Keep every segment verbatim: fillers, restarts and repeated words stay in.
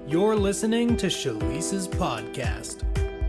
You're listening to Shalice's podcast.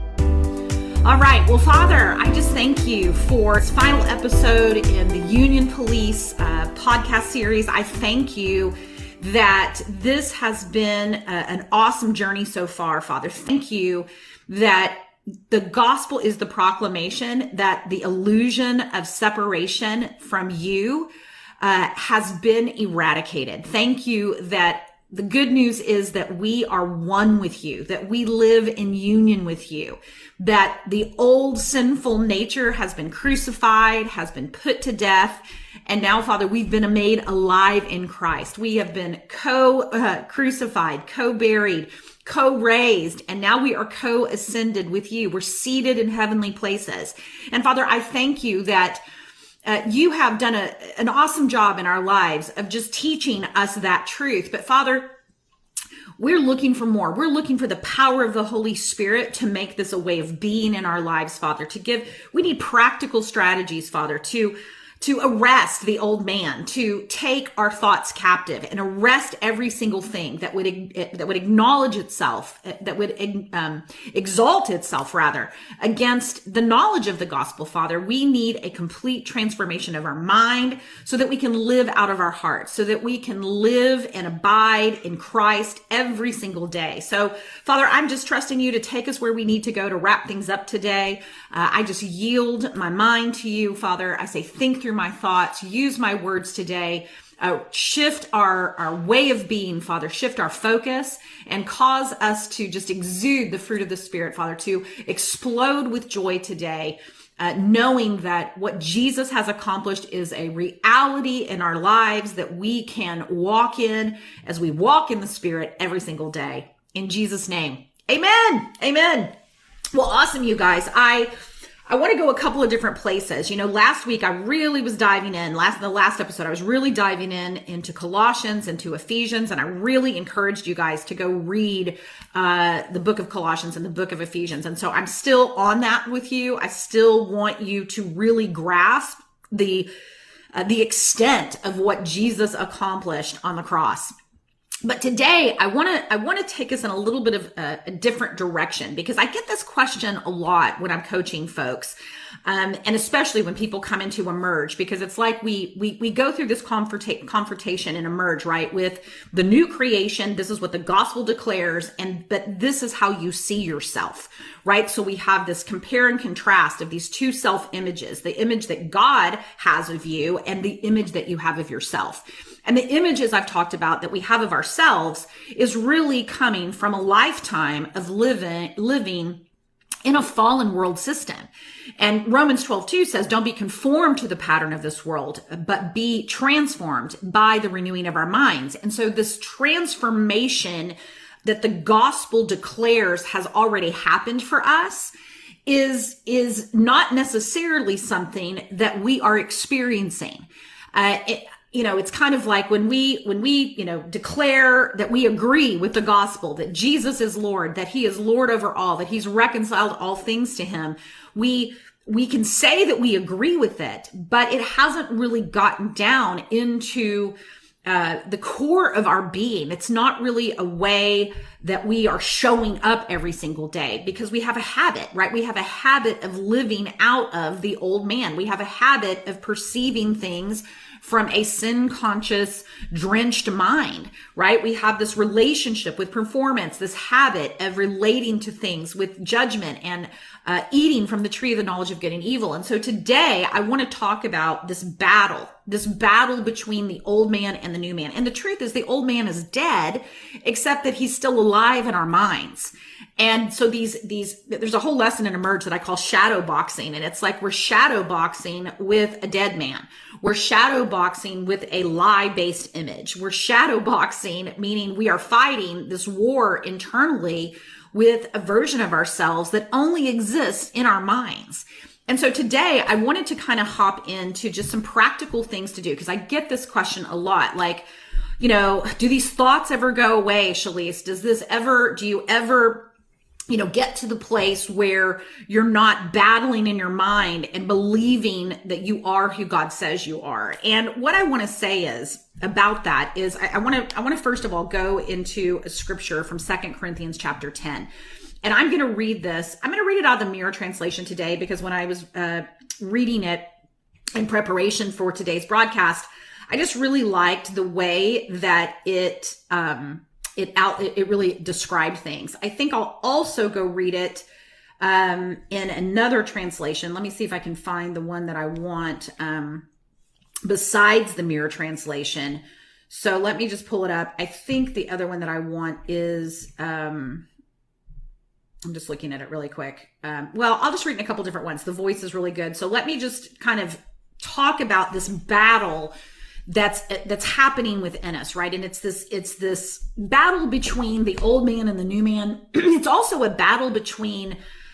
All right. Well, Father, I just thank you for this final episode in the Union Police uh, podcast series. I thank you that this has been a, an awesome journey so far, Father. Thank you that the gospel is the proclamation that the illusion of separation from you uh, has been eradicated. Thank you that the good news is that we are one with you, that we live in union with you, that the old sinful nature has been crucified, has been put to death. And now, Father, we've been made alive in Christ. We have been co-crucified, uh, co-buried, co-raised, and now we are co-ascended with you. We're seated in heavenly places. And Father, I thank you that Uh, you have done a, an awesome job in our lives of just teaching us that truth. But Father, we're looking for more. We're looking for the power of the Holy Spirit to make this a way of being in our lives, Father, to give, we need practical strategies, Father, to to arrest the old man, to take our thoughts captive and arrest every single thing that would that would acknowledge itself, that would um, exalt itself, rather, against the knowledge of the gospel, Father. We need a complete transformation of our mind so that we can live out of our hearts, so that we can live and abide in Christ every single day. So, Father, I'm just trusting you to take us where we need to go to wrap things up today. Uh, I just yield my mind to you, Father. I say, think through my thoughts, use my words today, uh, shift our, our way of being, Father, shift our focus and cause us to just exude the fruit of the Spirit, Father, to explode with joy today, uh, knowing that what Jesus has accomplished is a reality in our lives that we can walk in as we walk in the Spirit every single day. In Jesus' name, amen. Amen. Well, awesome, you guys. I I want to go a couple of different places. You know, last week I really was diving in, last in the last episode, I was really diving in into Colossians, into Ephesians, and I really encouraged you guys to go read uh, the book of Colossians and the book of Ephesians. And so I'm still on that with you. I still want you to really grasp the uh, the extent of what Jesus accomplished on the cross. But today I want to, I want to take us in a little bit of a, a different direction, because I get this question a lot when I'm coaching folks. Um, and especially when people come into Emerge, because it's like we, we, we go through this confronta- confrontation in Emerge, right? With the new creation. This is what the gospel declares. And, but this is how you see yourself, right? So we have this compare and contrast of these two self images, the image that God has of you and the image that you have of yourself. And the images I've talked about that we have of ourselves is really coming from a lifetime of living, living in a fallen world system. And Romans twelve two says, don't be conformed to the pattern of this world, but be transformed by the renewing of our minds. And so this transformation that the gospel declares has already happened for us is, is not necessarily something that we are experiencing. Uh, it, You know, it's kind of like when we, when we, you know, declare that we agree with the gospel, that Jesus is Lord, that he is Lord over all, that he's reconciled all things to him. We, we can say that we agree with it, but it hasn't really gotten down into uh, the core of our being. It's not really a way that we are showing up every single day, because we have a habit, right? We have a habit of living out of the old man. We have a habit of perceiving things from a sin-conscious, drenched mind, right? We have this relationship with performance, this habit of relating to things with judgment and uh, eating from the tree of the knowledge of good and evil. And so today I want to talk about this battle, this battle between the old man and the new man. And the truth is the old man is dead, except that he's still alive in our minds. And so these, these, there's a whole lesson in Emerge that I call shadow boxing. And it's like we're shadow boxing with a dead man. We're shadow boxing with a lie-based image. We're shadow boxing, meaning we are fighting this war internally with a version of ourselves that only exists in our minds. And so today I wanted to kind of hop into just some practical things to do, because I get this question a lot. Like, you know, do these thoughts ever go away, Shalise? Does this ever, do you ever you know, get to the place where you're not battling in your mind and believing that you are who God says you are. And what I want to say is about that is I want to, I want to first of all go into a scripture from Second Corinthians chapter ten. And I'm going to read this. I'm going to read it out of the Mirror translation today, because when I was uh, reading it in preparation for today's broadcast, I just really liked the way that it, um, it out, it really described things. I think I'll also go read it, um, in another translation. Let me see if I can find the one that I want, um, besides the Mirror translation. So let me just pull it up. I think the other one that I want is, um, I'm just looking at it really quick. Um, well, I'll just read in a couple different ones. The voice is really good. So let me just kind of talk about this battle that's that's happening within us, right? And it's this it's this battle between the old man and the new man. It's also a battle between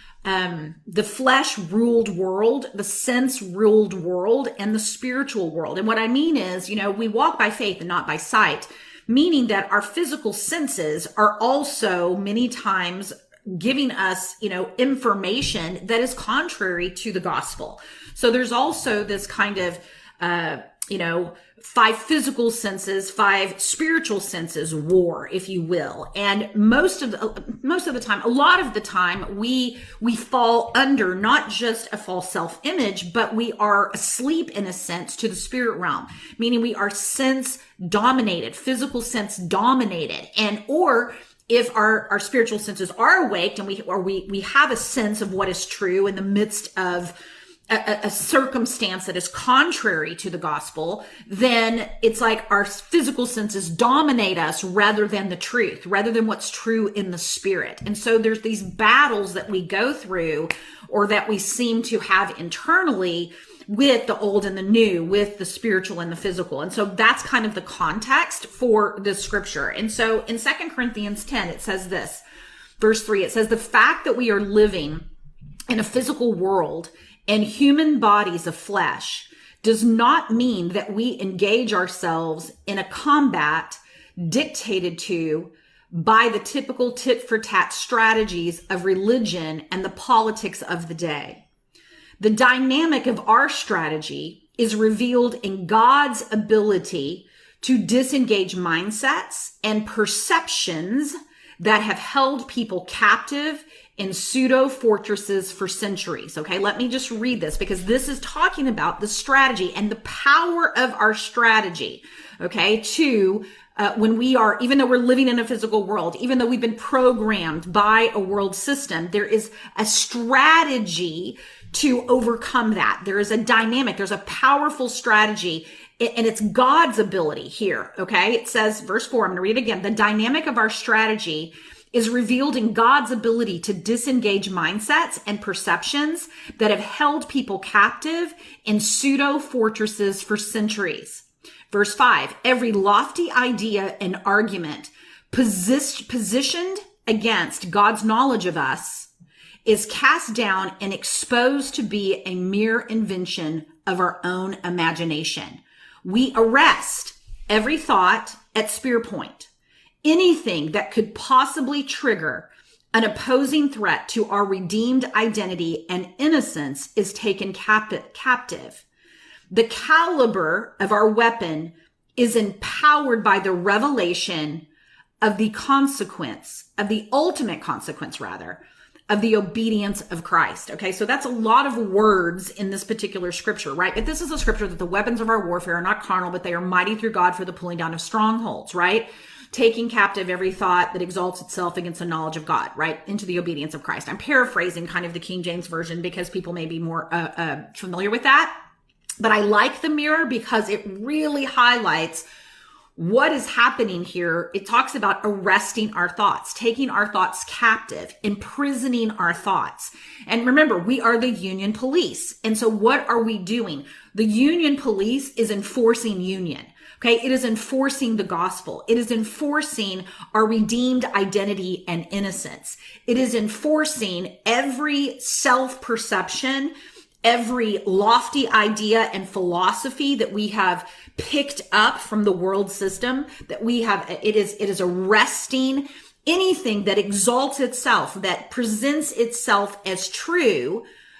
um, the flesh-ruled world, the sense-ruled world, and the spiritual world. And what I mean is, you know, we walk by faith and not by sight, meaning that our physical senses are also many times giving us, you know, information that is contrary to the gospel. So there's also this kind of, uh, you know, five physical senses, five spiritual senses war, if you will. And most of the, most of the time, a lot of the time, we, we fall under not just a false self-image, but we are asleep in a sense to the spirit realm, meaning we are sense dominated, physical sense dominated, and, or if our, our spiritual senses are awaked and we, or we, we have a sense of what is true in the midst of A, a circumstance that is contrary to the gospel, then it's like our physical senses dominate us rather than the truth, rather than what's true in the spirit. And so there's these battles that we go through, or that we seem to have internally, with the old and the new, with the spiritual and the physical. And so that's kind of the context for the scripture. And so in Second Corinthians ten, it says this, verse three, it says, the fact that we are living in a physical world and human bodies of flesh does not mean that we engage ourselves in a combat dictated to by the typical tit for tat strategies of religion and the politics of the day. The dynamic of our strategy is revealed in God's ability to disengage mindsets and perceptions that have held people captive in pseudo fortresses for centuries. Okay, let me just read this, because this is talking about the strategy and the power of our strategy. Okay, to uh, when we are, even though we're living in a physical world, even though we've been programmed by a world system, there is a strategy to overcome that. There is a dynamic, there's a powerful strategy, and it's God's ability here. Okay, it says, verse four, I'm going to read it again. The dynamic of our strategy is revealed in God's ability to disengage mindsets and perceptions that have held people captive in pseudo fortresses for centuries. Verse five, every lofty idea and argument posi- positioned against God's knowledge of us is cast down and exposed to be a mere invention of our own imagination. We arrest every thought at spear point. Anything that could possibly trigger an opposing threat to our redeemed identity and innocence is taken cap- captive. The caliber of our weapon is empowered by the revelation of the consequence, of the ultimate consequence, rather, of the obedience of Christ. Okay, so that's a lot of words in this particular scripture, right? But this is a scripture that the weapons of our warfare are not carnal, but they are mighty through God for the pulling down of strongholds, right? Taking captive every thought that exalts itself against the knowledge of God, right? Into the obedience of Christ. I'm paraphrasing kind of the King James Version because people may be more uh, uh, familiar with that. But I like the Mirror because it really highlights what is happening here. It talks about arresting our thoughts, taking our thoughts captive, imprisoning our thoughts. And remember, we are the union police. And so what are we doing? The union police is enforcing union. Okay. It is enforcing the gospel. It is enforcing our redeemed identity and innocence. It is enforcing every self-perception, every lofty idea and philosophy that we have picked up from the world system, that we have, it is, it is arresting anything that exalts itself, that presents itself as true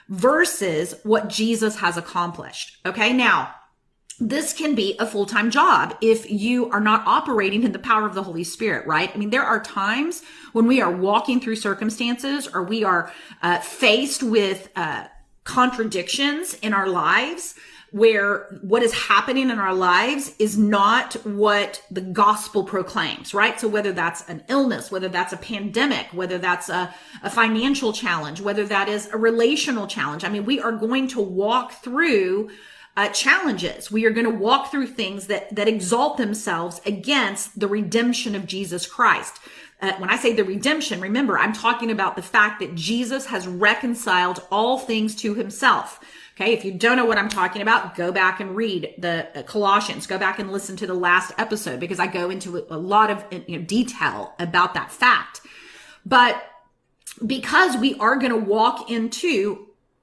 versus what Jesus has accomplished. Okay. Now, this can be a full-time job if you are not operating in the power of the Holy Spirit, right? I mean, there are times when we are walking through circumstances or we are uh, faced with uh, contradictions in our lives where what is happening in our lives is not what the gospel proclaims, right? So whether that's an illness, whether that's a pandemic, whether that's a, a financial challenge, whether that is a relational challenge. I mean, we are going to walk through Uh, challenges. We are going to walk through things that, that exalt themselves against the redemption of Jesus Christ. Uh, when I say the redemption, remember, I'm talking about the fact that Jesus has reconciled all things to himself. Okay. If you don't know what I'm talking about, go back and read the uh, Colossians, go back and listen to the last episode because I go into a lot of you know, detail about that fact. But because we are going to walk into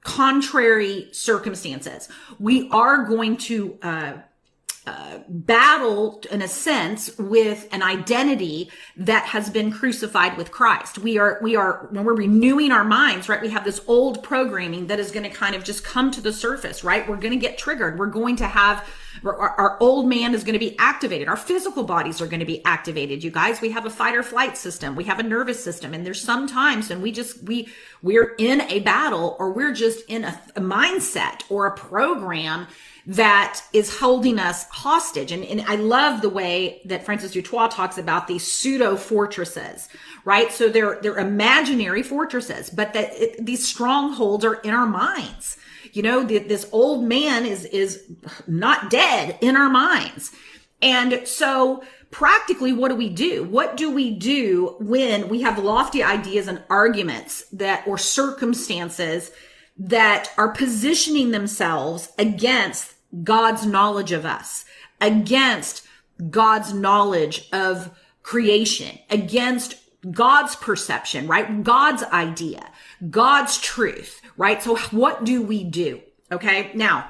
contrary circumstances, we are going to uh, uh, battle, in a sense, with an identity that has been crucified with Christ. We are, we are, when we're renewing our minds, right? We have this old programming that is going to kind of just come to the surface, right? We're going to get triggered. We're going to have, our, our old man is going to be activated. Our physical bodies are going to be activated. You guys, we have a fight or flight system. We have a nervous system. And there's some times when we just, we, we're in a battle or we're just in a, a mindset or a program that is holding us hostage. And, and I love the way that Francis du Toit talks about these pseudo fortresses, right? So they're, they're imaginary fortresses, but that it, these strongholds are in our minds. You know, the, this old man is, is not dead in our minds. And so practically, what do we do? What do we do when we have lofty ideas and arguments that, or circumstances that are positioning themselves against God's knowledge of us, against God's knowledge of creation, against God's perception, right? God's idea, God's truth, right? So what do we do? Okay. Now,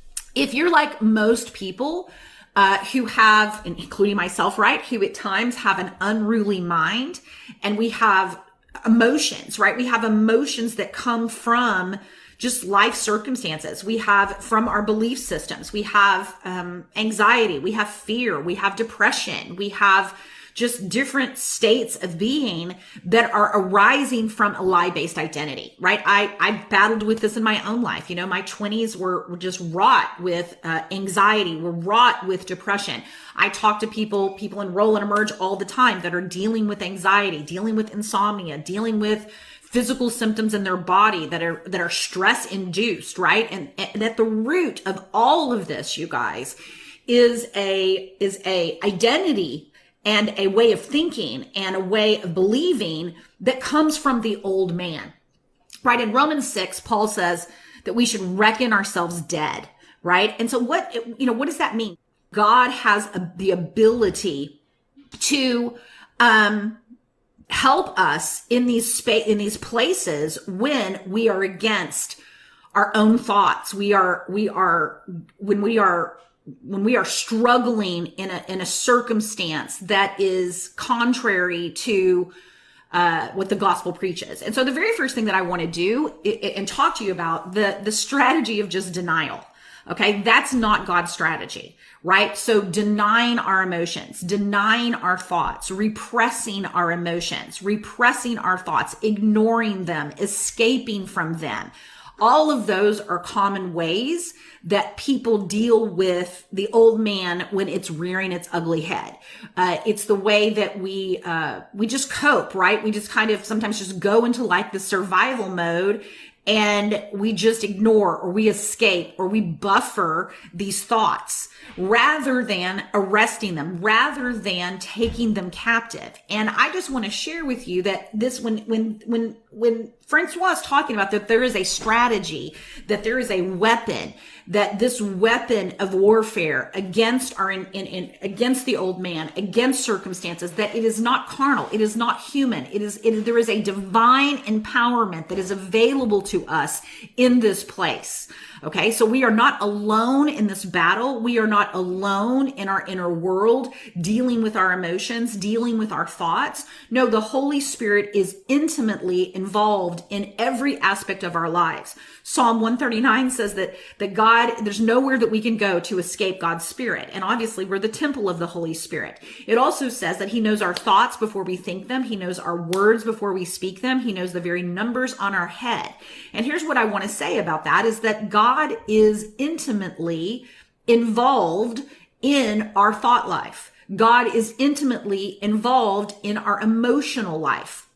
if you're like most people, uh, who have, including myself, right? Who at times have an unruly mind, and we have emotions, right? We have emotions that come from just life circumstances. We have from our belief systems. We have um, anxiety. We have fear. We have depression. We have just different states of being that are arising from a lie-based identity, right? I, I battled with this in my own life. You know, my twenties were, were just wrought with uh, anxiety, were wrought with depression. I talk to people, people enroll and emerge all the time that are dealing with anxiety, dealing with insomnia, dealing with physical symptoms in their body that are, that are stress induced, right? And, and at the root of all of this, you guys, is a, is a identity and a way of thinking and a way of believing that comes from the old man, right? In Romans six, Paul says that we should reckon ourselves dead, right? And so what, you know, what does that mean? God has a, the ability to, um, help us in these space, in these places when we are against our own thoughts. We are, we are, when we are, when we are struggling in a, in a circumstance that is contrary to, uh, what the gospel preaches. And so the very first thing that I want to do and talk to you about the, the strategy of just denial. Okay. That's not God's strategy, right? So denying our emotions, denying our thoughts, repressing our emotions, repressing our thoughts, ignoring them, escaping from them. All of those are common ways that people deal with the old man when it's rearing its ugly head. Uh, it's the way that we, uh, we just cope, right? We just kind of sometimes just go into like the survival mode, and we just ignore or we escape or we buffer these thoughts rather than arresting them, rather than taking them captive. And I just want to share with you that this, when, when, when, when Francois is talking about that there is a strategy, that there is a weapon, that this weapon of warfare against our, in, in, in, against the old man, against circumstances, that it is not carnal, it is not human, it is, it, there is a divine empowerment that is available to us in this place. Okay, so we are not alone in this battle. We are not alone in our inner world, dealing with our emotions, dealing with our thoughts. No, the Holy Spirit is intimately involved in every aspect of our lives. Psalm one thirty-nine says that, that God, there's nowhere that we can go to escape God's Spirit. And obviously we're the temple of the Holy Spirit. It also says that he knows our thoughts before we think them. He knows our words before we speak them. He knows the very numbers on our head. And here's what I want to say about that is that God is intimately involved in our thought life. God is intimately involved in our emotional life.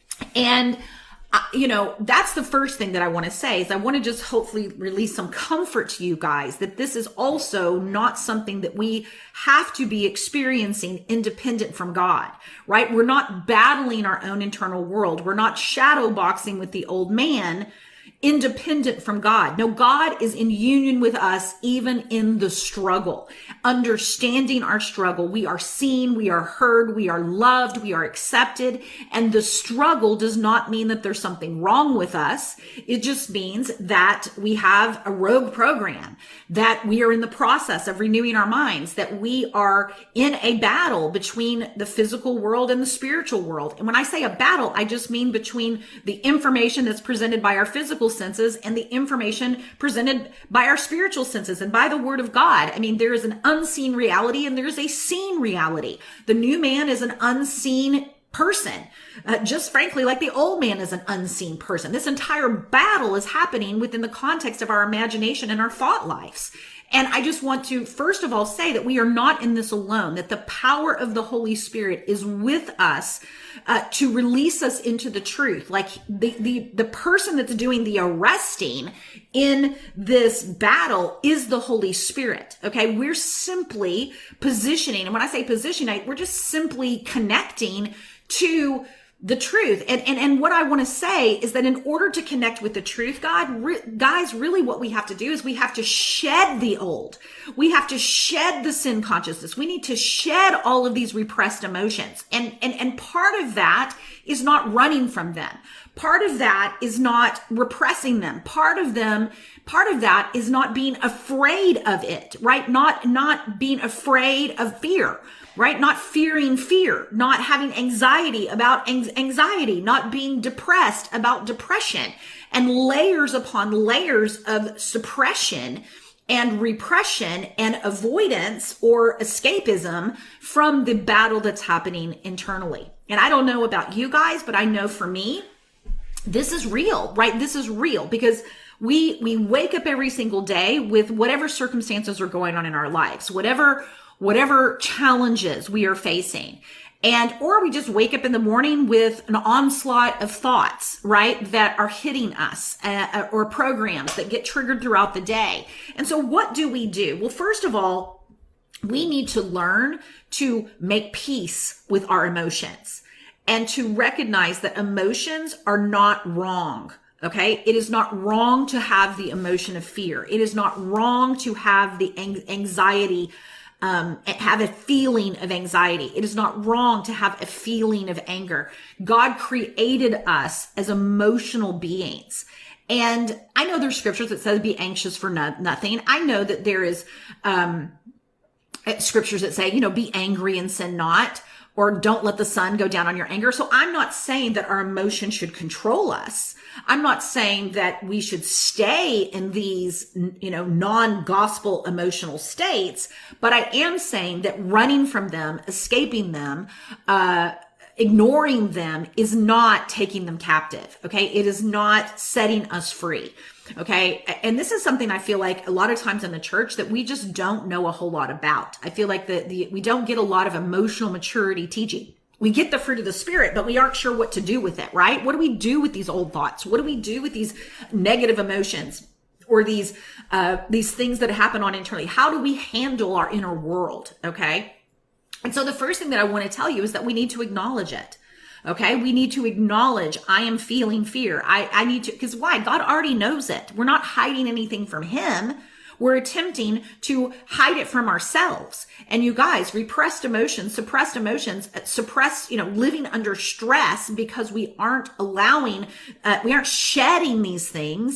And Uh, you know, that's the first thing that I want to say is I want to just hopefully release some comfort to you guys that this is also not something that we have to be experiencing independent from God, right? We're not battling our own internal world. We're not shadow boxing with the old man independent from God. No, God is in union with us even in the struggle, understanding our struggle. We are seen, we are heard, we are loved, we are accepted. And the struggle does not mean that there's something wrong with us. It just means that we have a rogue program, that we are in the process of renewing our minds, that we are in a battle between the physical world and the spiritual world. And when I say a battle, I just mean between the information that's presented by our physical senses and the information presented by our spiritual senses and by the word of God. I mean, there is an unseen reality and there's a seen reality. The new man is an unseen person, uh, just frankly, like the old man is an unseen person. This entire battle is happening within the context of our imagination and our thought lives. And I just want to, first of all, say that we are not in this alone, that the power of the Holy Spirit is with us uh, to release us into the truth. Like the, the, the person that's doing the arresting in this battle is the Holy Spirit. Okay. We're simply positioning. And when I say positioning, we're just simply connecting to the truth. And, and, and what I want to say is that in order to connect with the truth, God, re- guys, really what we have to do is we have to shed the old. We have to shed the sin consciousness. We need to shed all of these repressed emotions. And, and, and part of that is not running from them. Part of that is not repressing them. Part of them, part of that is not being afraid of it, right? Not, not being afraid of fear. Right? Not fearing fear, not having anxiety about anxiety, not being depressed about depression, and layers upon layers of suppression and repression and avoidance or escapism from the battle that's happening internally. And I don't know about you guys, but I know for me, this is real, right? This is real because we, we wake up every single day with whatever circumstances are going on in our lives, whatever whatever challenges we are facing. And, or we just wake up in the morning with an onslaught of thoughts, right, that are hitting us, uh, or programs that get triggered throughout the day. And so what do we do? Well, first of all, we need to learn to make peace with our emotions and to recognize that emotions are not wrong. Okay. It is not wrong to have the emotion of fear. It is not wrong to have the anxiety Um, have a feeling of anxiety. It is not wrong to have a feeling of anger. God created us as emotional beings. And I know there's scriptures that says be anxious for no- nothing. I know that there is um, scriptures that say, you know, be angry and sin not, or don't let the sun go down on your anger. So I'm not saying that our emotions should control us. I'm not saying that we should stay in these, you know, non-gospel emotional states, but I am saying that running from them, escaping them, uh, ignoring them is not taking them captive. Okay. It is not setting us free. Okay. And this is something I feel like a lot of times in the church that we just don't know a whole lot about. I feel like the, the we don't get a lot of emotional maturity teaching. We get the fruit of the Spirit, but we aren't sure what to do with it, right? What do we do with these old thoughts? What do we do with these negative emotions or these, uh, these things that happen on internally? How do we handle our inner world? Okay. And so the first thing that I want to tell you is that we need to acknowledge it. Okay. We need to acknowledge I am feeling fear. I, I need to, because why? God already knows it. We're not hiding anything from him. We're attempting to hide it from ourselves. And you guys, repressed emotions, suppressed emotions, suppress, you know, living under stress because we aren't allowing, uh, we aren't shedding these things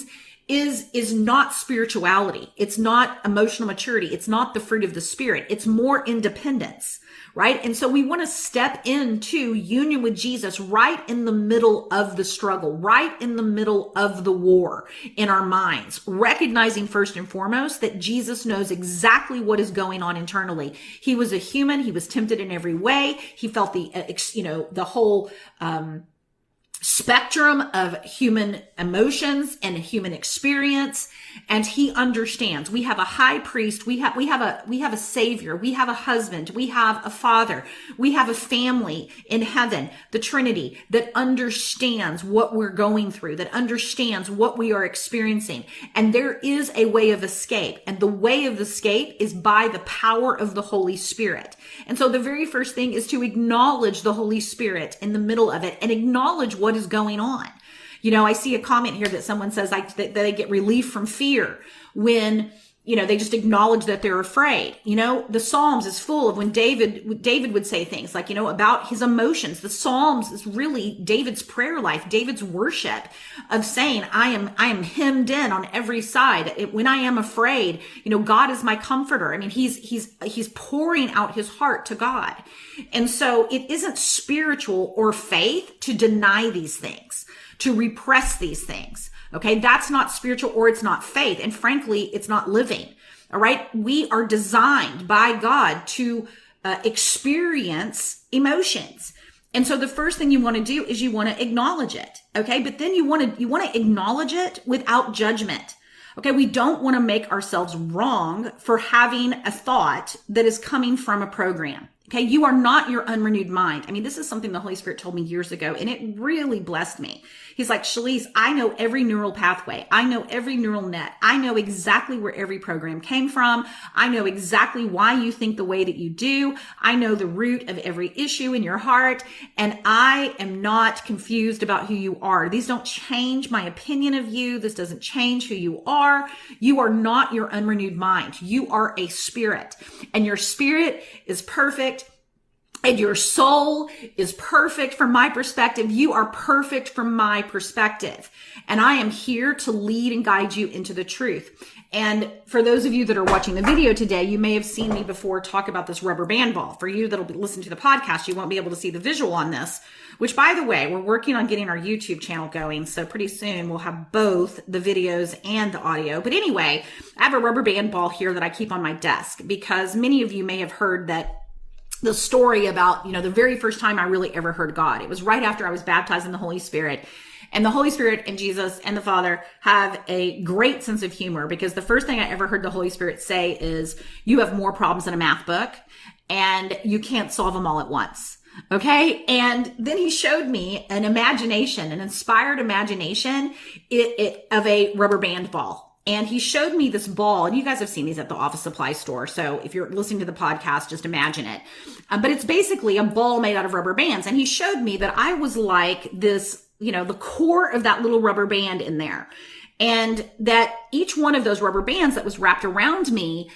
is, is not spirituality. It's not emotional maturity. It's not the fruit of the Spirit. It's more independence, right? And so we want to step into union with Jesus right in the middle of the struggle, right in the middle of the war in our minds, recognizing first and foremost that Jesus knows exactly what is going on internally. He was a human. He was tempted in every way. He felt the, you know, the whole, um, spectrum of human emotions and human experience. And he understands. We have a high priest. We have, we have a, we have a savior. We have a husband. We have a father. We have a family in heaven, the Trinity, that understands what we're going through, that understands what we are experiencing. And there is a way of escape. And the way of escape is by the power of the Holy Spirit. And so the very first thing is to acknowledge the Holy Spirit in the middle of it and acknowledge what is going on. You know, I see a comment here that someone says like that they get relief from fear when, you know, they just acknowledge that they're afraid. You know, the Psalms is full of when David, David would say things like, you know, about his emotions. The Psalms is really David's prayer life, David's worship of saying, I am, I am hemmed in on every side. It, when I am afraid, you know, God is my comforter. I mean, he's, he's, he's pouring out his heart to God. And so it isn't spiritual or faith to deny these things, to repress these things. Okay. That's not spiritual or it's not faith. And frankly, it's not living. All right. We are designed by God to uh, experience emotions. And so the first thing you want to do is you want to acknowledge it. Okay. But then you want to, you want to acknowledge it without judgment. Okay. We don't want to make ourselves wrong for having a thought that is coming from a program. Okay. You are not your unrenewed mind. I mean, this is something the Holy Spirit told me years ago, and it really blessed me. He's like, Shalise, I know every neural pathway. I know every neural net. I know exactly where every program came from. I know exactly why you think the way that you do. I know the root of every issue in your heart. And I am not confused about who you are. These don't change my opinion of you. This doesn't change who you are. You are not your unrenewed mind. You are a spirit, and your spirit is perfect. And your soul is perfect from my perspective. You are perfect from my perspective. And I am here to lead and guide you into the truth. And for those of you that are watching the video today, you may have seen me before talk about this rubber band ball. For you that'll be listening to the podcast, you won't be able to see the visual on this, which, by the way, we're working on getting our YouTube channel going. So pretty soon we'll have both the videos and the audio. But anyway, I have a rubber band ball here that I keep on my desk because many of you may have heard that the story about, you know, the very first time I really ever heard God. It was right after I was baptized in the Holy Spirit. And the Holy Spirit and Jesus and the Father have a great sense of humor, because the first thing I ever heard the Holy Spirit say is, you have more problems than a math book and you can't solve them all at once. Okay. And then he showed me an imagination, an inspired imagination it, it, of a rubber band ball. And he showed me this ball, and you guys have seen these at the office supply store. So if you're listening to the podcast, just imagine it. Um, but it's basically a ball made out of rubber bands. And he showed me that I was like this, you know, the core of that little rubber band in there. And that each one of those rubber bands that was wrapped around me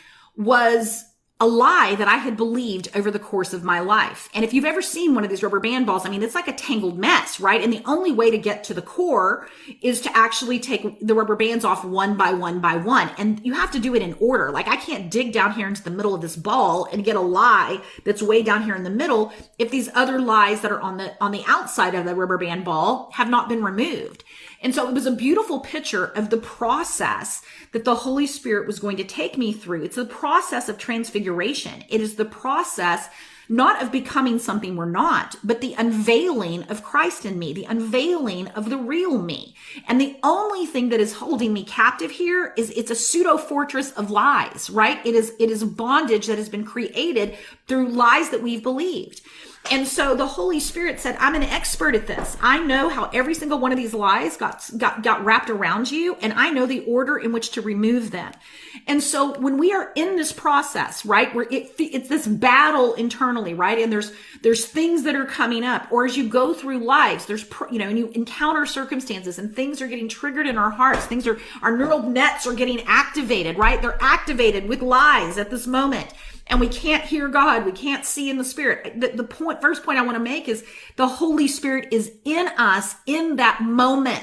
was a lie that I had believed over the course of my life. And if you've ever seen one of these rubber band balls, I mean, it's like a tangled mess, right? And the only way to get to the core is to actually take the rubber bands off one by one by one. And you have to do it in order. Like, I can't dig down here into the middle of this ball and get a lie that's way down here in the middle if these other lies that are on the, on the outside of the rubber band ball have not been removed. And so it was a beautiful picture of the process that the Holy Spirit was going to take me through. It's the process of transfiguration. It is the process not of becoming something we're not, but the unveiling of Christ in me, the unveiling of the real me. And the only thing that is holding me captive here is it's a pseudo fortress of lies, right? It is, it is bondage that has been created through lies that we've believed. And so the Holy Spirit said, I'm an expert at this. I know how every single one of these lies got, got, got wrapped around you, and I know the order in which to remove them. And so when we are in this process, right, where it, it's this battle internally, right? And there's, there's things that are coming up, or as you go through lives, there's, you know, and you encounter circumstances and things are getting triggered in our hearts. Things are, our neural nets are getting activated, right? They're activated with lies at this moment. And we can't hear God. We can't see in the Spirit. The, the point, first point I want to make is the Holy Spirit is in us in that moment.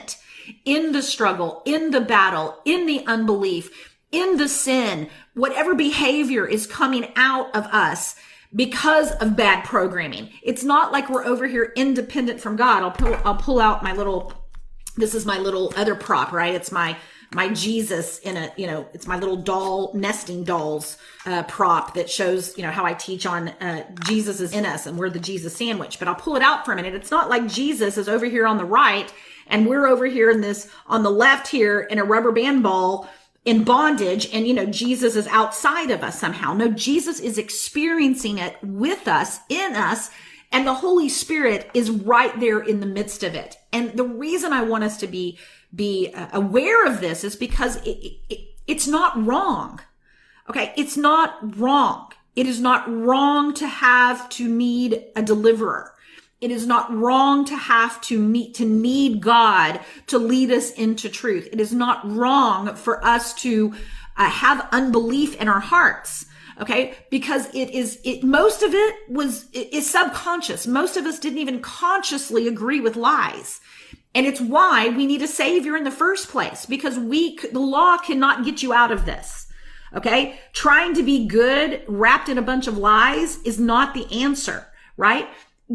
in the struggle, in the battle, in the unbelief, in the sin, whatever behavior is coming out of us because of bad programming. It's not like we're over here independent from God. I'll pull, I'll pull out my little, this is my little other prop, right? It's my, my Jesus in a, you know, it's my little doll, nesting dolls, uh, prop that shows, you know, how I teach on, uh, Jesus is in us and we're the Jesus sandwich, but I'll pull it out for a minute. It's not like Jesus is over here on the right and we're over here in this, on the left here in a rubber band ball in bondage, and, you know, Jesus is outside of us somehow. No, Jesus is experiencing it with us, in us, and the Holy Spirit is right there in the midst of it. And the reason I want us to be, be uh, aware of this is because it, it, it's not wrong. Okay. It's not wrong. It is not wrong to have to need a deliverer. It is not wrong to have to meet, to need God to lead us into truth. It is not wrong for us to uh, have unbelief in our hearts. Okay. Because it is, it, most of it was, it is subconscious. Most of us didn't even consciously agree with lies. And it's why we need a savior in the first place, because we, the law cannot get you out of this. Okay. Trying to be good wrapped in a bunch of lies is not the answer, right?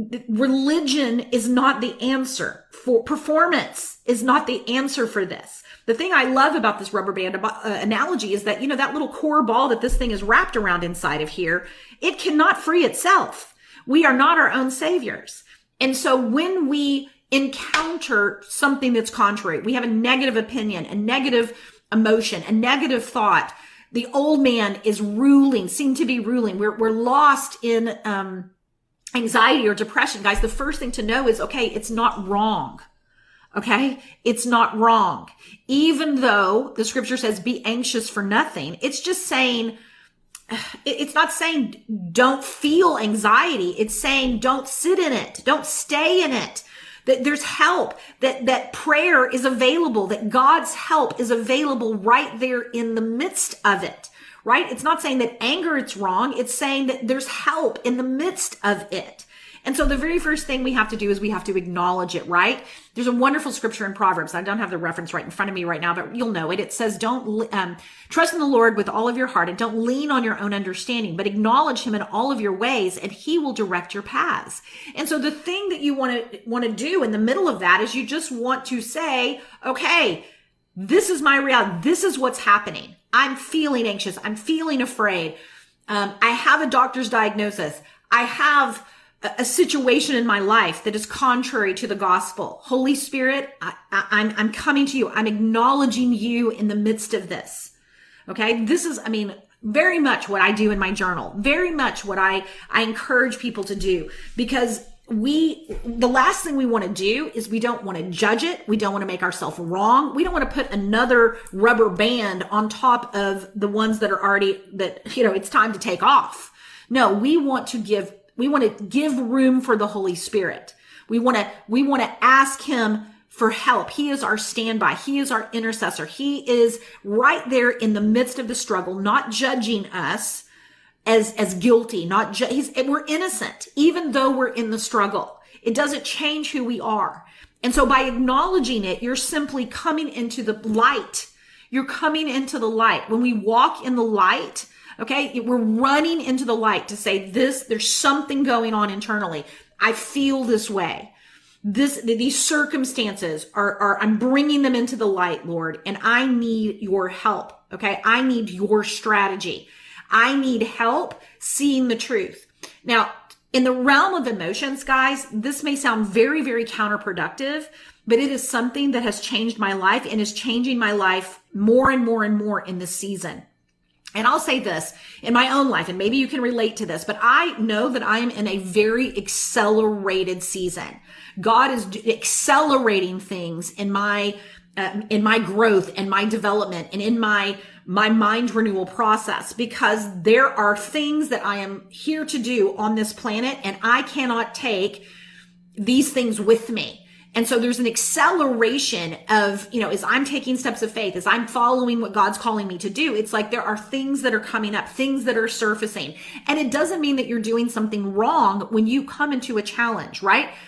Religion is not the answer. For performance is not the answer for this. The thing I love about this rubber band uh, analogy is that, you know, that little core ball that this thing is wrapped around inside of here, it cannot free itself. We are not our own saviors. And so when we encounter something that's contrary, we have a negative opinion, a negative emotion, a negative thought, the old man is ruling, seem to be ruling. We're, we're lost in, um, anxiety or depression. Guys, the first thing to know is, okay, it's not wrong. Okay. It's not wrong. Even though the scripture says be anxious for nothing, it's just saying, it's not saying don't feel anxiety. It's saying don't sit in it. Don't stay in it. That there's help, that, that prayer is available, that God's help is available right there in the midst of it. Right? It's not saying that anger it's wrong. It's saying that there's help in the midst of it. And so the very first thing we have to do is we have to acknowledge it, right? There's a wonderful scripture in Proverbs. I don't have the reference right in front of me right now, but you'll know it. It says, don't, um, trust in the Lord with all of your heart and don't lean on your own understanding, but acknowledge him in all of your ways and he will direct your paths. And so the thing that you want to, want to do in the middle of that is you just want to say, okay, this is my reality. This is what's happening. I'm feeling anxious. I'm feeling afraid. Um, I have a doctor's diagnosis. I have a, a situation in my life that is contrary to the gospel. Holy Spirit, I, I, I'm, I'm coming to you. I'm acknowledging you in the midst of this. Okay. This is, I mean, very much what I do in my journal, very much what I, I encourage people to do, because we, the last thing we want to do is we don't want to judge it. We don't want to make ourselves wrong. We don't want to put another rubber band on top of the ones that are already, that, you know, it's time to take off. No, we want to give, we want to give room for the Holy Spirit. We want to, we want to ask him for help. He is our standby. He is our intercessor. He is right there in the midst of the struggle, not judging us as, as guilty, not ju- he's, we're innocent, even though we're in the struggle. It doesn't change who we are. And so by acknowledging it, you're simply coming into the light. You're coming into the light. When we walk in the light, okay, we're running into the light to say this, there's something going on internally. I feel this way. This, these circumstances are, are, I'm bringing them into the light, Lord, and I need your help. Okay. I need your strategy. I need help seeing the truth. Now, in the realm of emotions, guys, this may sound very, very counterproductive, but it is something that has changed my life and is changing my life more and more and more in this season. And I'll say this in my own life, and maybe you can relate to this, but I know that I am in a very accelerated season. God is accelerating things in my, uh, in my growth and my development and in my, my mind renewal process, because there are things that I am here to do on this planet and I cannot take these things with me. And so there's an acceleration of, you know, as I'm taking steps of faith, as I'm following what God's calling me to do, it's like there are things that are coming up, things that are surfacing. And it doesn't mean that you're doing something wrong when you come into a challenge, right?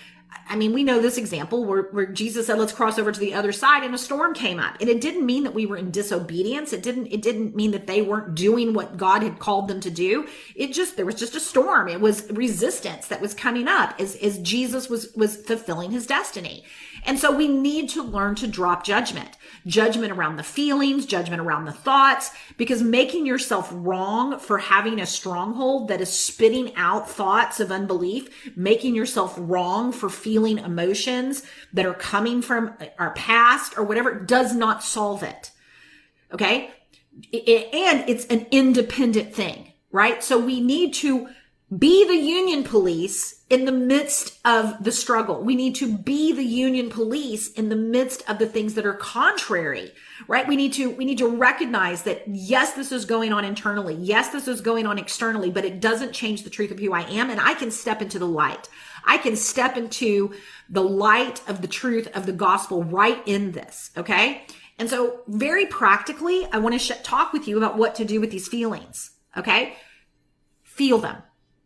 I mean, we know this example where, where Jesus said, let's cross over to the other side, and a storm came up. And it didn't mean that we were in disobedience. It didn't, it didn't mean that they weren't doing what God had called them to do. It just, there was just a storm. It was resistance that was coming up as, as Jesus was, was fulfilling his destiny. And so we need to learn to drop judgment, judgment around the feelings, judgment around the thoughts, because making yourself wrong for having a stronghold that is spitting out thoughts of unbelief, making yourself wrong for feeling emotions that are coming from our past or whatever, does not solve it. Okay. It, and it's an independent thing, right? So we need to be the union police in the midst of the struggle. We need to be the union police in the midst of the things that are contrary, right? We need to, we need to recognize that yes, this is going on internally. Yes, this is going on externally, but it doesn't change the truth of who I am. And I can step into the light. I can step into the light of the truth of the gospel right in this. Okay. And so very practically, I want to sh- talk with you about what to do with these feelings. Okay. Feel them.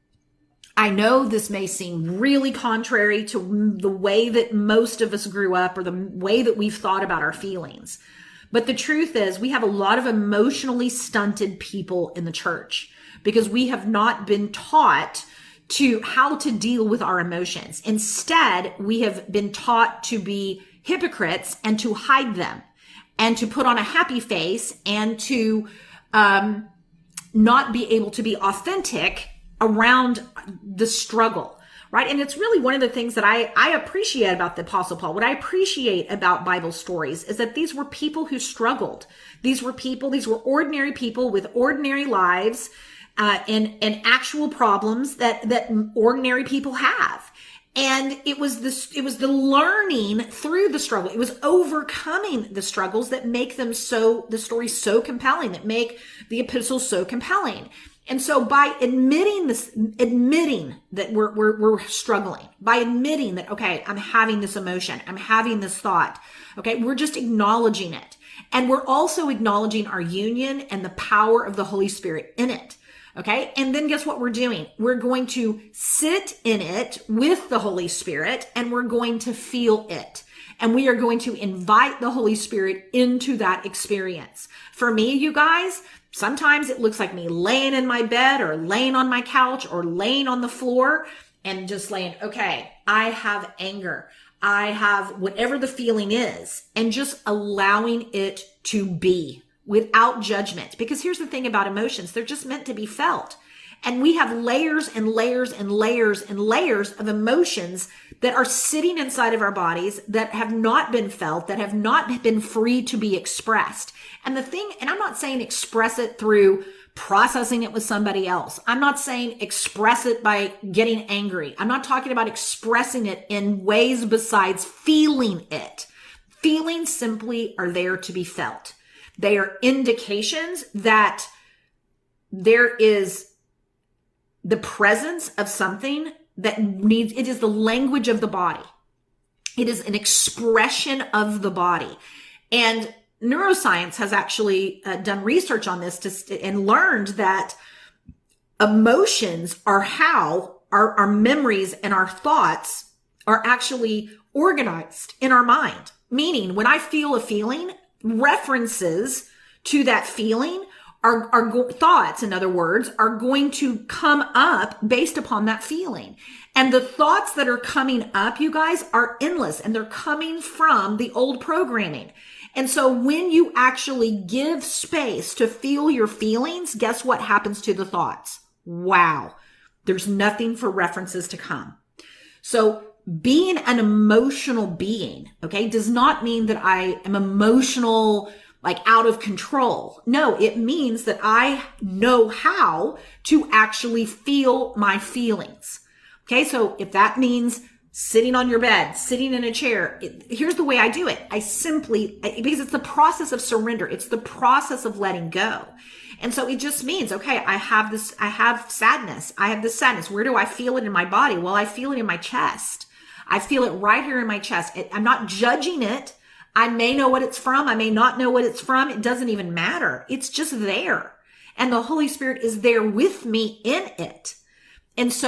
I know this may seem really contrary to the way that most of us grew up or the way that we've thought about our feelings. But the truth is we have a lot of emotionally stunted people in the church because we have not been taught to how to deal with our emotions. Instead, we have been taught to be hypocrites and to hide them and to put on a happy face and to um, not be able to be authentic around the struggle, right? And it's really one of the things that I, I appreciate about the Apostle Paul. What I appreciate about Bible stories is that these were people who struggled. These were people, these were ordinary people with ordinary lives, uh, and, and actual problems that, that ordinary people have. And it was this, it was the learning through the struggle. It was overcoming the struggles that make them so, the story so compelling, that make the epistles so compelling. And so by admitting this, admitting that we're, we're, we're struggling, by admitting that, okay, I'm having this emotion, I'm having this thought, okay, we're just acknowledging it. And we're also acknowledging our union and the power of the Holy Spirit in it. Okay. And then guess what we're doing? We're going to sit in it with the Holy Spirit and we're going to feel it. And we are going to invite the Holy Spirit into that experience. For me, you guys, sometimes it looks like me laying in my bed or laying on my couch or laying on the floor and just laying, okay, I have anger. I have whatever the feeling is, and just allowing it to be without judgment. Because here's the thing about emotions. They're just meant to be felt. And we have layers and layers and layers and layers of emotions that are sitting inside of our bodies that have not been felt, that have not been free to be expressed. And the thing, and I'm not saying express it through processing it with somebody else. I'm not saying express it by getting angry. I'm not talking about expressing it in ways besides feeling it. Feelings simply are there to be felt. They are indications that there is the presence of something that needs, it is the language of the body. It is an expression of the body. And neuroscience has actually uh, done research on this to, and learned that emotions are how our, our memories and our thoughts are actually organized in our mind. Meaning when I feel a feeling, references to that feeling Our, our go- thoughts, in other words, are going to come up based upon that feeling. And the thoughts that are coming up, you guys, are endless, and they're coming from the old programming. And so when you actually give space to feel your feelings, guess what happens to the thoughts? Wow. There's nothing for references to come. So being an emotional being, okay, does not mean that I am emotional, like out of control. No, it means that I know how to actually feel my feelings. Okay. So if that means sitting on your bed, sitting in a chair, it, here's the way I do it. I simply, because it's the process of surrender. It's the process of letting go. And so it just means, okay, I have this, I have sadness. I have this sadness. Where do I feel it in my body? Well, I feel it in my chest. I feel it right here in my chest. It, I'm not judging it. I may know what it's from. I may not know what it's from. It doesn't even matter. It's just there. And the Holy Spirit is there with me in it. And so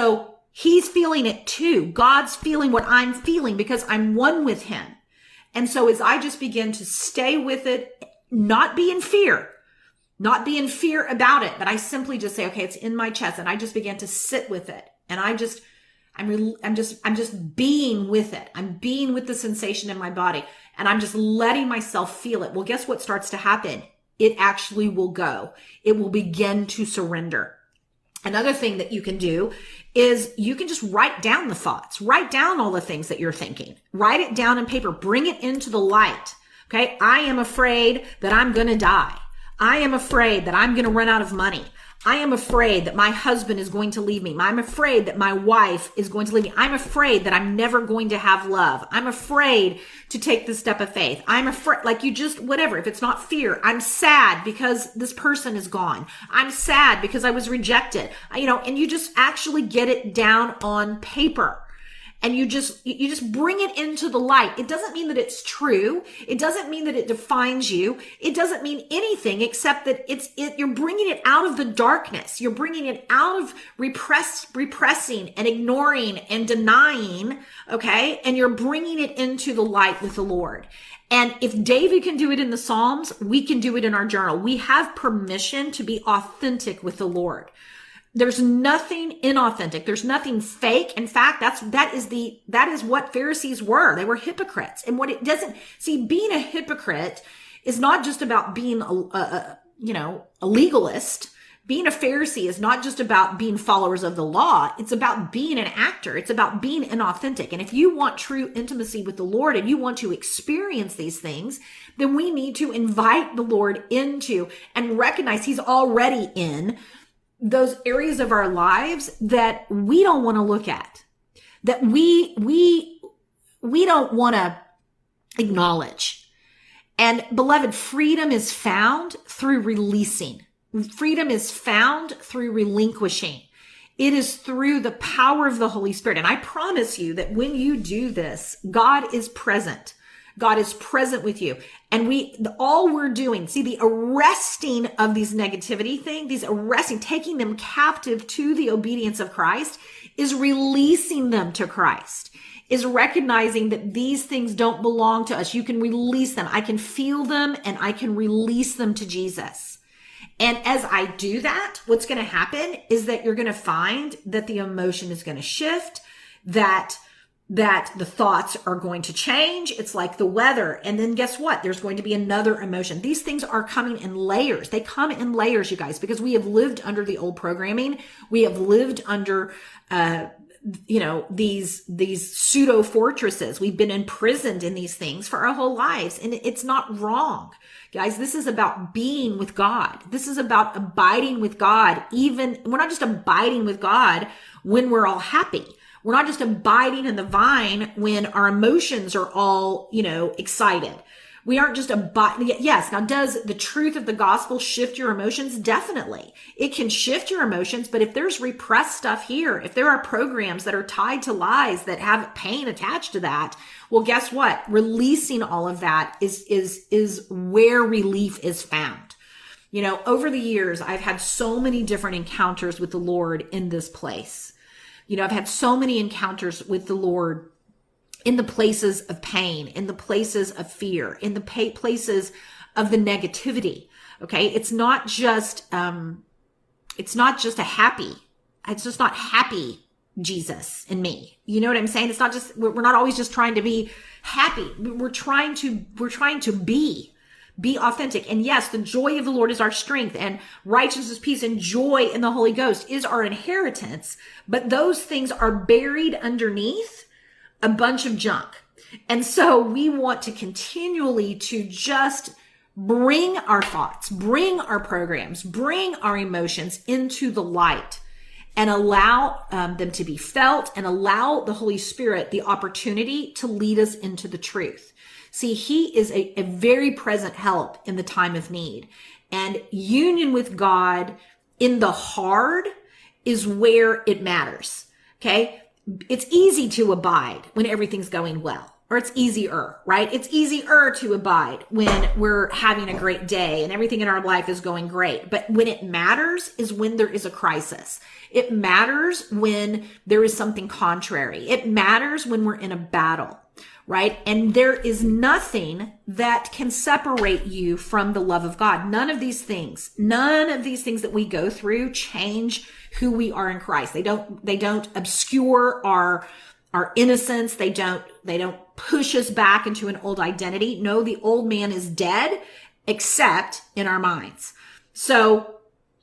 He's feeling it too. God's feeling what I'm feeling because I'm one with him. And so as I just begin to stay with it, not be in fear, not be in fear about it, but I simply just say, okay, it's in my chest. And I just begin to sit with it. And I just, I'm, re- I'm just, I'm just being with it. I'm being with the sensation in my body and I'm just letting myself feel it. Well, guess what starts to happen? It actually will go. It will begin to surrender. Another thing that you can do is you can just write down the thoughts, write down all the things that you're thinking, write it down in paper, bring it into the light. Okay. I am afraid that I'm going to die. I am afraid that I'm going to run out of money. I am afraid that my husband is going to leave me. I'm afraid that my wife is going to leave me. I'm afraid that I'm never going to have love. I'm afraid to take the step of faith. I'm afraid, like you just, whatever. If it's not fear, I'm sad because this person is gone. I'm sad because I was rejected, you know, and you just actually get it down on paper. And you just, you just bring it into the light. It doesn't mean that it's true. It doesn't mean that it defines you. It doesn't mean anything except that it's, it, you're bringing it out of the darkness. You're bringing it out of repress, repressing and ignoring and denying. Okay. And you're bringing it into the light with the Lord. And if David can do it in the Psalms, we can do it in our journal. We have permission to be authentic with the Lord. There's nothing inauthentic. There's nothing fake. In fact, that's, that is the, that is what Pharisees were. They were hypocrites. And what it doesn't, see, being a hypocrite is not just about being a, a, a you know, a legalist. Being a Pharisee is not just about being followers of the law. It's about being an actor. It's about being inauthentic. And if you want true intimacy with the Lord and you want to experience these things, then we need to invite the Lord into and recognize he's already in those areas of our lives that we don't want to look at, that we, we, we don't want to acknowledge. And beloved, freedom is found through releasing. Freedom is found through relinquishing. It is through the power of the Holy Spirit. And I promise you that when you do this, God is present. God is present with you. And we, all we're doing, see the arresting of these negativity things, these arresting, taking them captive to the obedience of Christ is releasing them to Christ, is recognizing that these things don't belong to us. You can release them. I can feel them and I can release them to Jesus. And as I do that, what's going to happen is that you're going to find that the emotion is going to shift, that that the thoughts are going to change. It's like the weather. And then guess what? There's going to be another emotion. These things are coming in layers. They come in layers, you guys, because we have lived under the old programming. We have lived under, uh, you know, these, these pseudo fortresses. We've been imprisoned in these things for our whole lives. And it's not wrong. Guys, this is about being with God. This is about abiding with God. Even, we're not just abiding with God when we're all happy. We're not just abiding in the vine when our emotions are all, you know, excited. We aren't just abiding. Yes. Now, does the truth of the gospel shift your emotions? Definitely. It can shift your emotions. But if there's repressed stuff here, if there are programs that are tied to lies that have pain attached to that, well, guess what? Releasing all of that is, is, is where relief is found. You know, over the years, I've had so many different encounters with the Lord in this place. You know, I've had so many encounters with the Lord in the places of pain, in the places of fear, in the pa- places of the negativity. Okay. It's not just, um, it's not just a happy, it's just not happy Jesus in me. You know what I'm saying? It's not just, we're not always just trying to be happy. We're trying to, we're trying to be. Be authentic. And yes, the joy of the Lord is our strength, and righteousness, peace, and joy in the Holy Ghost is our inheritance. But those things are buried underneath a bunch of junk. And so we want to continually to just bring our thoughts, bring our programs, bring our emotions into the light and allow um, them to be felt, and allow the Holy Spirit the opportunity to lead us into the truth. See, he is a, a very present help in the time of need. And union with God in the hard is where it matters. Okay. It's easy to abide when everything's going well, or it's easier, right? It's easier to abide when we're having a great day and everything in our life is going great. But when it matters is when there is a crisis. It matters when there is something contrary. It matters when we're in a battle, right? And there is nothing that can separate you from the love of God. None of these things, none of these things that we go through change who we are in Christ. They don't, they don't obscure our our innocence. They don't, they don't push us back into an old identity. No, the old man is dead, except in our minds. So,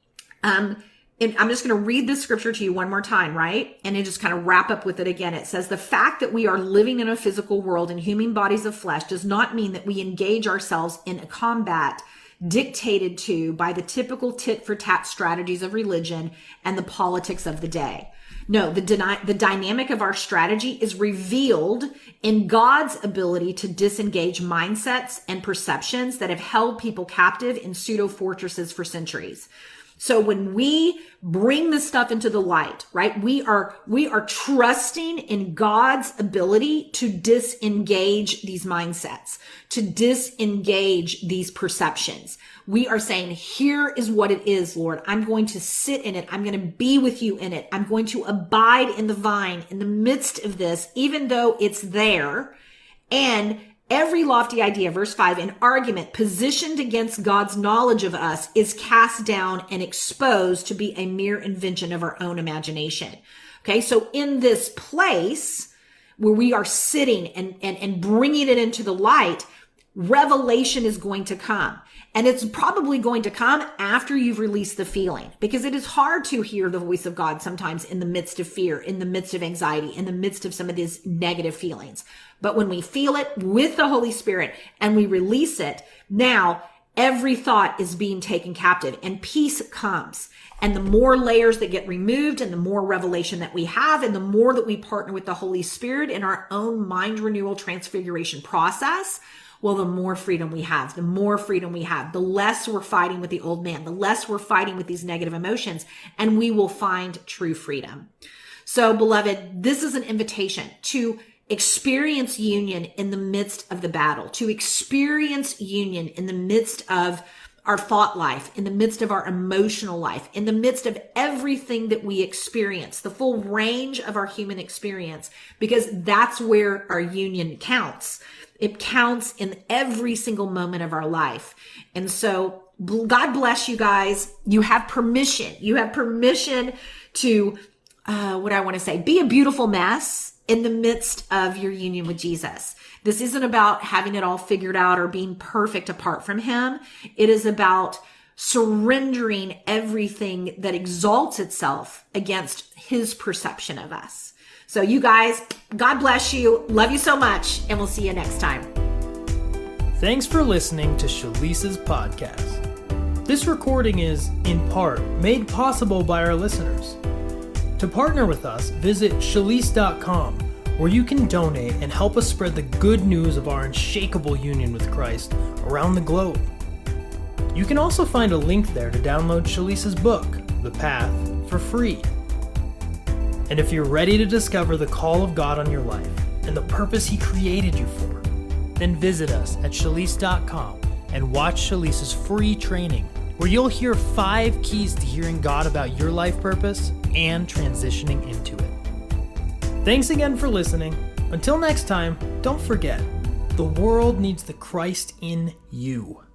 um, and I'm just going to read this scripture to you one more time, right? And then just kind of wrap up with it again. It says, the fact that we are living in a physical world in human bodies of flesh does not mean that we engage ourselves in a combat dictated to by the typical tit for tat strategies of religion and the politics of the day. No, the, dyna- the dynamic of our strategy is revealed in God's ability to disengage mindsets and perceptions that have held people captive in pseudo fortresses for centuries. So when we bring this stuff into the light, right, we are, we are trusting in God's ability to disengage these mindsets, to disengage these perceptions. We are saying, here is what it is, Lord. I'm going to sit in it. I'm going to be with you in it. I'm going to abide in the vine in the midst of this, even though it's there. And every lofty idea, verse five, an argument positioned against God's knowledge of us is cast down and exposed to be a mere invention of our own imagination. Okay. So in this place where we are sitting and, and, and bringing it into the light, revelation is going to come. And it's probably going to come after you've released the feeling, because it is hard to hear the voice of God sometimes in the midst of fear, in the midst of anxiety, in the midst of some of these negative feelings. But when we feel it with the Holy Spirit and we release it, now every thought is being taken captive and peace comes. And the more layers that get removed and the more revelation that we have and the more that we partner with the Holy Spirit in our own mind renewal transfiguration process, well, the more freedom we have, the more freedom we have, the less we're fighting with the old man, the less we're fighting with these negative emotions, and we will find true freedom. So, beloved, this is an invitation to experience union in the midst of the battle, to experience union in the midst of our thought life, in the midst of our emotional life, in the midst of everything that we experience, the full range of our human experience, because that's where our union counts. It counts in every single moment of our life. And so God bless you guys. You have permission. You have permission to, uh, what I want to say, be a beautiful mess in the midst of your union with Jesus. This isn't about having it all figured out or being perfect apart from him. It is about surrendering everything that exalts itself against his perception of us. So you guys, God bless you. Love you so much. And we'll see you next time. Thanks for listening to Shalisa's podcast. This recording is, in part, made possible by our listeners. To partner with us, visit shalise dot com, where you can donate and help us spread the good news of our unshakable union with Christ around the globe. You can also find a link there to download Shalisa's book, The Path, for free. And if you're ready to discover the call of God on your life and the purpose he created you for, then visit us at shalise dot com and watch Shalisa's free training, where you'll hear five keys to hearing God about your life purpose and transitioning into it. Thanks again for listening. Until next time, don't forget, the world needs the Christ in you.